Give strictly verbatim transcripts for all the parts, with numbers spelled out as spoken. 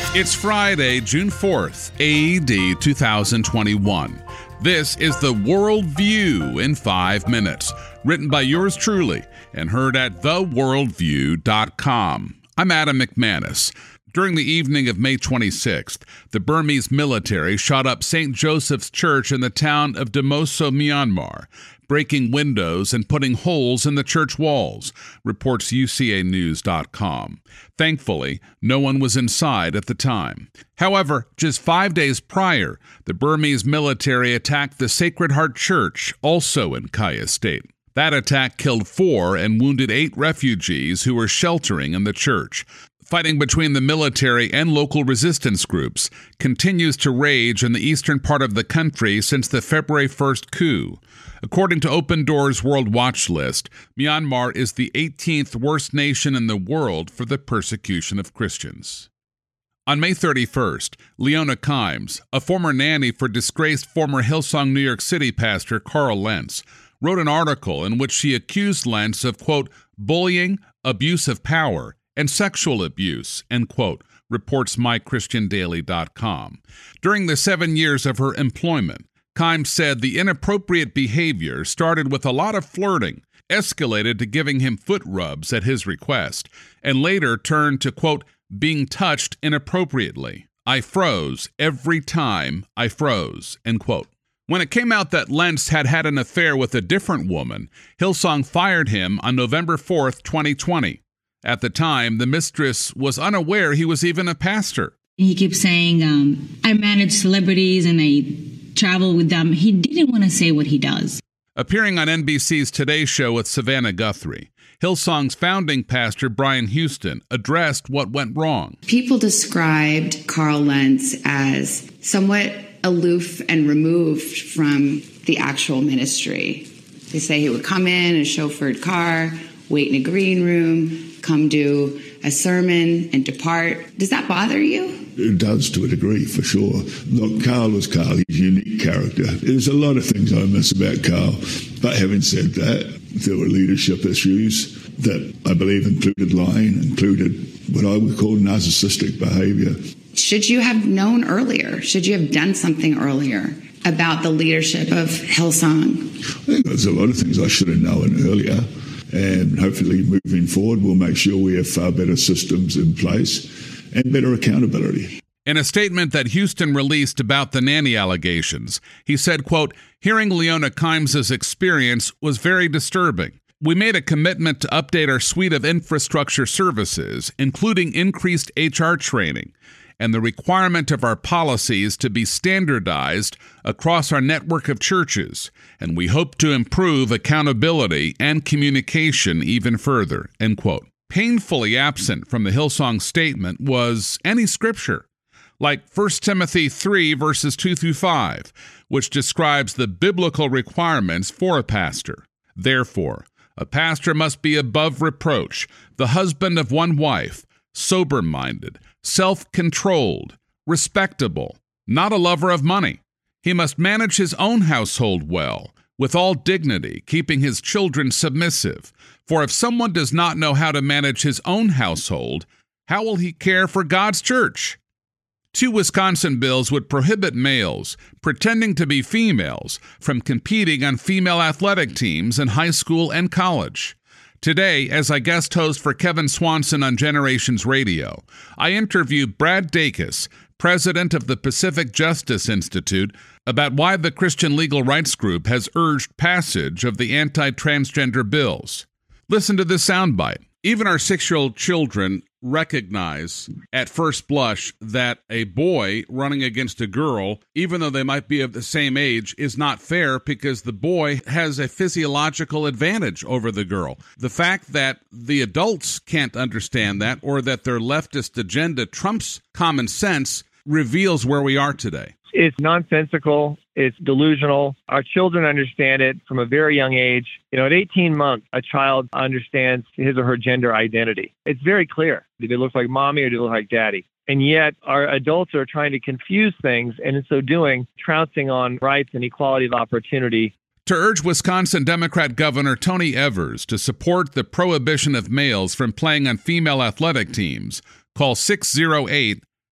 It's Friday, June fourth, A D two thousand twenty-one. This is the World View in five minutes, written by yours truly and heard at the world view dot com. I'm Adam McManus. During the evening of May twenty-sixth, the Burmese military shot up Saint Joseph's Church in the town of Damoso, Myanmar, breaking windows and putting holes in the church walls, reports U C A news dot com. Thankfully, no one was inside at the time. However, just five days prior, the Burmese military attacked the Sacred Heart Church, also in Kaya State. That attack killed four and wounded eight refugees who were sheltering in the church. Fighting between the military and local resistance groups continues to rage in the eastern part of the country since the February first coup. According to Open Doors World Watch List, Myanmar is the eighteenth worst nation in the world for the persecution of Christians. On May thirty-first, Leona Kimes, a former nanny for disgraced former Hillsong New York City pastor Carl Lentz, wrote an article in which she accused Lentz of, quote, bullying, abuse of power, and sexual abuse, end quote, reports my christian daily dot com. During the seven years of her employment, Kimes said the inappropriate behavior started with a lot of flirting, escalated to giving him foot rubs at his request, and later turned to, quote, being touched inappropriately. I froze every time I froze, end quote. When it came out that Lentz had had an affair with a different woman, Hillsong fired him on November fourth, twenty twenty. At the time, the mistress was unaware he was even a pastor. He keeps saying, um, I manage celebrities and I travel with them. He didn't want to say what he does. Appearing on N B C's Today Show with Savannah Guthrie, Hillsong's founding pastor, Brian Houston, addressed what went wrong. People described Carl Lentz as somewhat aloof and removed from the actual ministry. They say he would come in a chauffeured car, wait in a green room, come do a sermon and depart. Does that bother you? It does to a degree, for sure. Look, Carl was Carl. He's a unique character. There's a lot of things I miss about Carl. But having said that, there were leadership issues that I believe included lying, included what I would call narcissistic behavior. Should you have known earlier? Should you have done something earlier about the leadership of Hillsong? I think there's a lot of things I should have known earlier. And hopefully moving forward, we'll make sure we have far better systems in place and better accountability. In a statement that Houston released about the nanny allegations, he said, quote, hearing Leona Kimes' experience was very disturbing. We made a commitment to update our suite of infrastructure services, including increased H R training, and the requirement of our policies to be standardized across our network of churches, and we hope to improve accountability and communication even further, end quote. Painfully absent from the Hillsong statement was any scripture, like First Timothy three, verses two through five, which describes the biblical requirements for a pastor. Therefore, a pastor must be above reproach, the husband of one wife, sober-minded, self-controlled, respectable, not a lover of money. He must manage his own household well, with all dignity, keeping his children submissive. For if someone does not know how to manage his own household, how will he care for God's church? Two Wisconsin bills would prohibit males, pretending to be females, from competing on female athletic teams in high school and college. Today, as I guest host for Kevin Swanson on Generations Radio, I interviewed Brad Dacus, president of the Pacific Justice Institute, about why the Christian Legal Rights Group has urged passage of the anti-transgender bills. Listen to this soundbite. Even our six-year-old children recognize at first blush that a boy running against a girl, even though they might be of the same age, is not fair because the boy has a physiological advantage over the girl. The fact that the adults can't understand that, or that their leftist agenda trumps common sense, reveals where we are today. It's nonsensical. It's delusional. Our children understand it from a very young age. You know, at eighteen months, a child understands his or her gender identity. It's very clear. Do they look like mommy or do they look like daddy? And yet our adults are trying to confuse things, and in so doing, trouncing on rights and equality of opportunity. To urge Wisconsin Democrat Governor Tony Evers to support the prohibition of males from playing on female athletic teams, call six oh eight,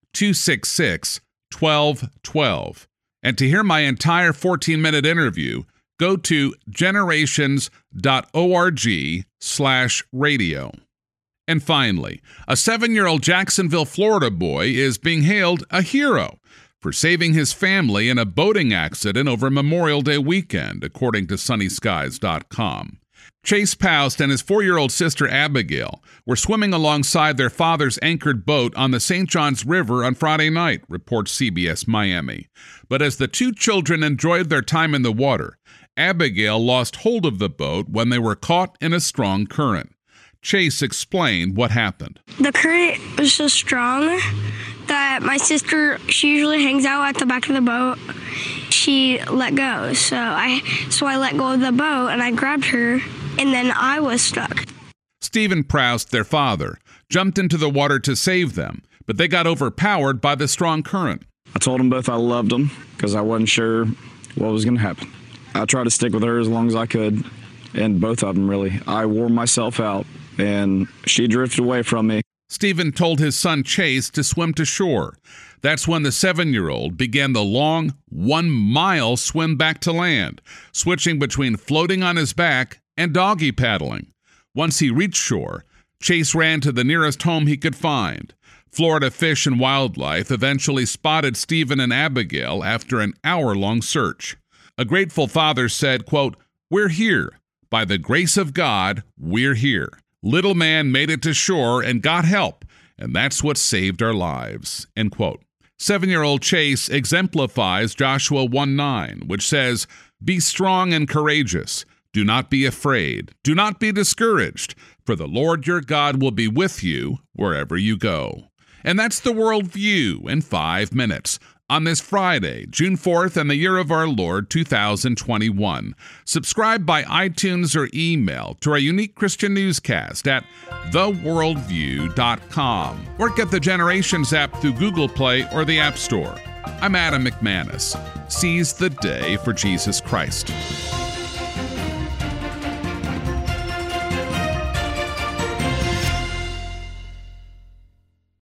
two six six, one two one two. And to hear my entire fourteen-minute interview, go to generations dot org slash radio. And finally, a seven-year-old Jacksonville, Florida boy is being hailed a hero for saving his family in a boating accident over Memorial Day weekend, according to sunny skies dot com. Chase Poust and his four-year-old sister Abigail were swimming alongside their father's anchored boat on the Saint Johns River on Friday night, reports C B S Miami. But as the two children enjoyed their time in the water, Abigail lost hold of the boat when they were caught in a strong current. Chase explained what happened. The current was so strong that my sister, she usually hangs out at the back of the boat. She let go, so I so I let go of the boat and I grabbed her, and then I was stuck. Stephen Proust, their father, jumped into the water to save them, but they got overpowered by the strong current. I told them both I loved them because I wasn't sure what was going to happen. I tried to stick with her as long as I could, and both of them really. I wore myself out, and she drifted away from me. Stephen told his son Chase to swim to shore. That's when the seven-year-old began the long one-mile swim back to land, switching between floating on his back and doggy paddling. Once he reached shore, Chase ran to the nearest home he could find. Florida Fish and Wildlife eventually spotted Stephen and Abigail after an hour-long search. A grateful father said, quote, "We're here. By the grace of God, we're here. Little man made it to shore and got help, and that's what saved our lives," end quote. Seven-year-old Chase exemplifies Joshua one nine, which says, "Be strong and courageous. Do not be afraid. Do not be discouraged, for the Lord your God will be with you wherever you go." And that's the World View in five minutes. On this Friday, June fourth, and the year of our Lord, two thousand twenty-one. Subscribe by iTunes or email to our unique Christian newscast at the world view dot com, or get the Generations app through Google Play or the App Store. I'm Adam McManus. Seize the day for Jesus Christ.